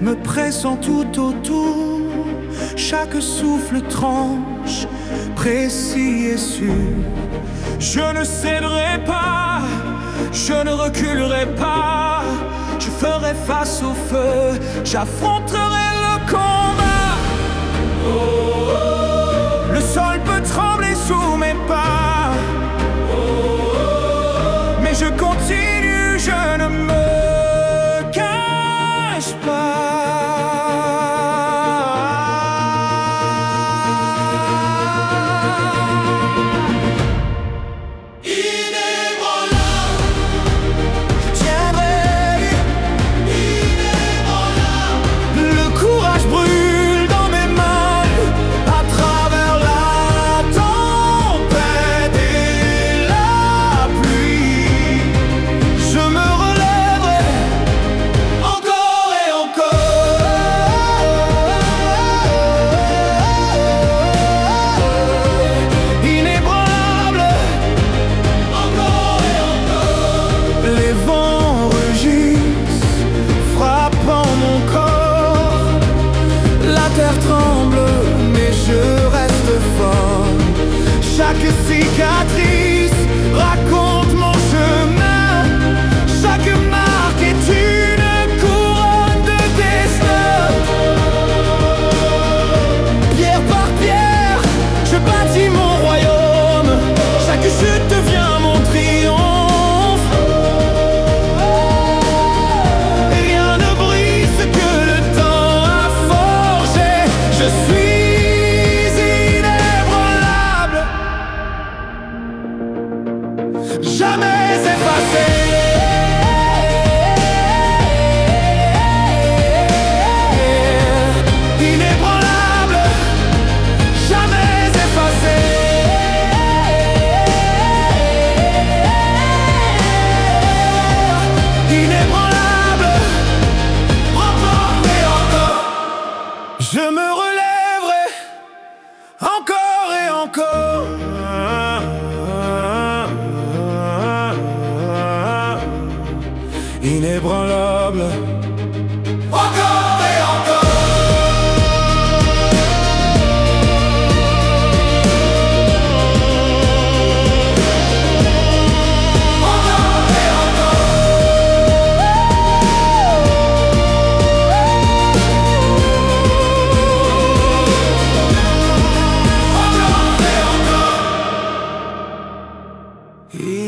me pressant tout autour. Chaque souffle tranche, précis et sûr. Je ne céderai pas, je ne reculerai pas. Je ferai face au feu, j'affronterai le combat. Le sol peut trembler sous mes pas, mais je continue, je ne me cache pas. Chaque cicatrice raconte mon chemin. Chaque marque est une couronne de destin. Pierre par pierre, je bâtis mon royaume. Chaque chute devient mon triomphe. Et rien ne brise ce que le temps a forgé. Je suis jamais effacé. Inébranlable, jamais effacé. Inébranlable, encore et encore. Je me relèverai encore et encore. Inébranlable, encore et encore. Encore et encore. Encore et encore.